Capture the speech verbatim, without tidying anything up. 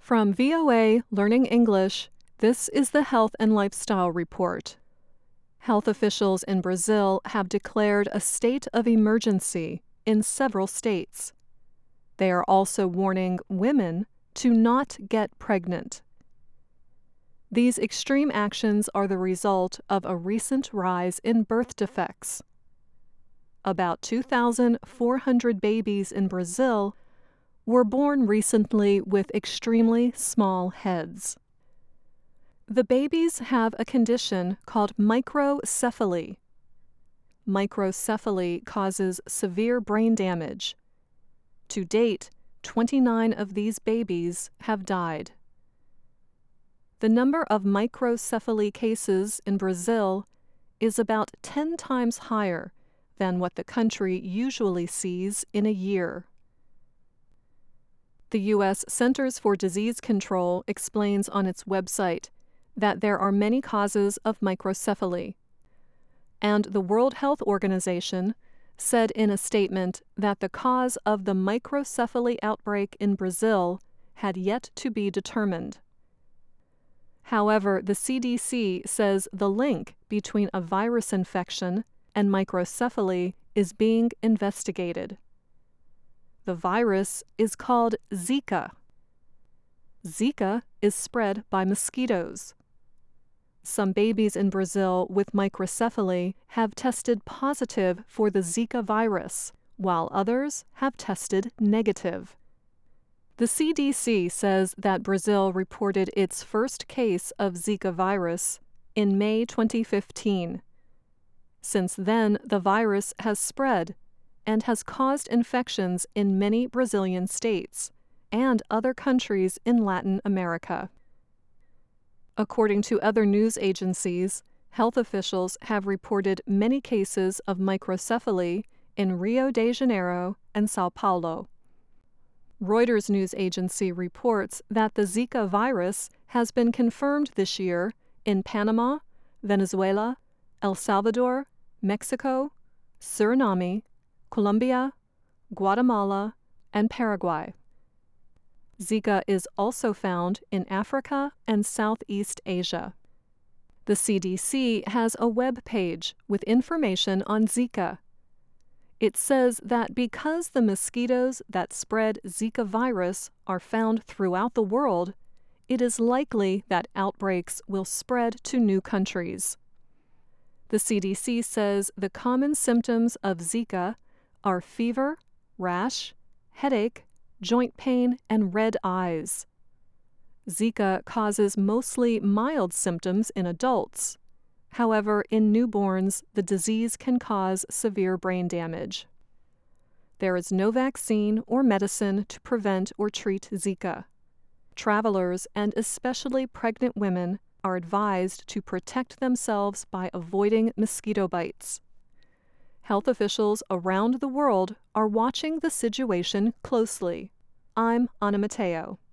From V O A Learning English, this is the Health and Lifestyle Report. Health officials in Brazil have declared a state of emergency in several states. They are also warning women to not get pregnant. These extreme actions are the result of a recent rise in birth defects. About two thousand four hundred babies in Brazil were born recently with extremely small heads. The babies have a condition called microcephaly. Microcephaly causes severe brain damage. To date, twenty-nine of these babies have died. The number of microcephaly cases in Brazil is about ten times higher than what the country usually sees in a year. The U S Centers for Disease Control explains on its website that there are many causes of microcephaly, and the World Health Organization said in a statement that the cause of the microcephaly outbreak in Brazil had yet to be determined. However, the C D C says the link between a virus infection and microcephaly is being investigated. The virus is called Zika. Zika is spread by mosquitoes. Some babies in Brazil with microcephaly have tested positive for the Zika virus, while others have tested negative. The C D C says that Brazil reported its first case of Zika virus in May twenty fifteen. Since then, the virus has spread and has caused infections in many Brazilian states and other countries in Latin America. According to other news agencies, health officials have reported many cases of microcephaly in Rio de Janeiro and São Paulo. Reuters news agency reports that the Zika virus has been confirmed this year in Panama, Venezuela, El Salvador, Mexico, Suriname, Colombia, Guatemala, and Paraguay. Zika is also found in Africa and Southeast Asia. The C D C has a web page with information on Zika. It says that because the mosquitoes that spread Zika virus are found throughout the world, it is likely that outbreaks will spread to new countries. The C D C says the common symptoms of Zika are fever, rash, headache, joint pain, and red eyes. Zika causes mostly mild symptoms in adults. However, in newborns, the disease can cause severe brain damage. There is no vaccine or medicine to prevent or treat Zika. Travelers, and especially pregnant women, are advised to protect themselves by avoiding mosquito bites. Health officials around the world are watching the situation closely. I'm Anna Mateo.